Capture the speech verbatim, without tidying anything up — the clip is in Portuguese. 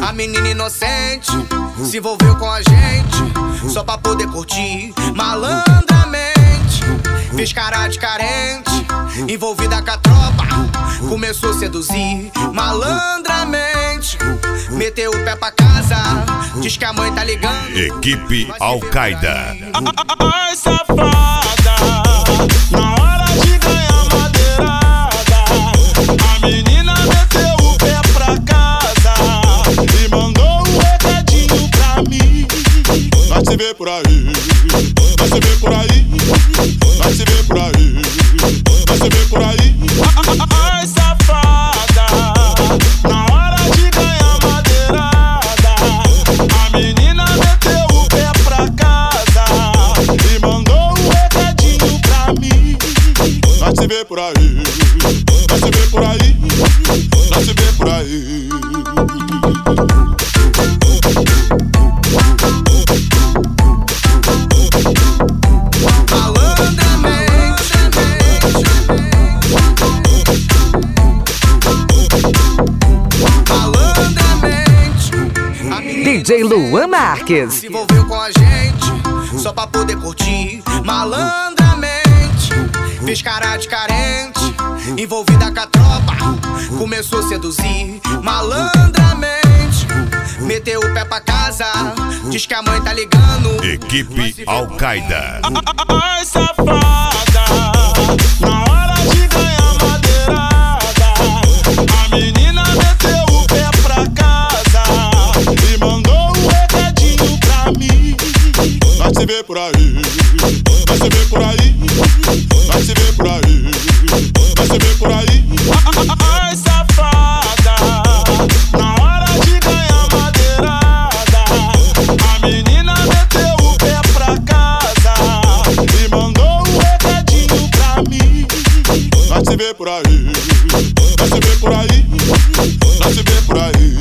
A menina inocente se envolveu com a gente só pra poder curtir malandramente. Fez cara de carente, envolvida com a tropa, começou a seduzir malandramente. Meteu o pé pra casa, diz que a mãe tá ligando. Equipe Al-Qaeda. Ai, safada, na hora de ganhar madeirada, a menina meteu o pé pra casa e mandou um recadinho pra mim. Vai se ver por aí, vai se ver por aí, vai se ver por aí, vai se ver por aí. Ai, safada, na hora de ganhar madeirada, a menina meteu o pé pra casa e mandou um recadinho pra mim. Vai se ver por aí, vai se ver por aí, vai se ver por aí. D J Luan Marques. Se envolveu com a gente só pra poder curtir malandramente. Fez cara de carente, envolvida com a tropa, começou a seduzir malandramente. Meteu o pé pra casa, diz que a mãe tá ligando. Equipe Al-Qaeda. Ai, safada, na hora de ganhar madeirada, a menina meteu o pé pra casa e mandou um recadinho pra mim. Vai se ver por aí, vai se ver por aí, vai se ver por aí, vai se ver por aí. Ai, safada, na hora de ganhar madeirada, a menina meteu o pé pra casa e mandou um recadinho pra mim. Vai se ver por aí, vai se ver por aí, vai se ver por aí.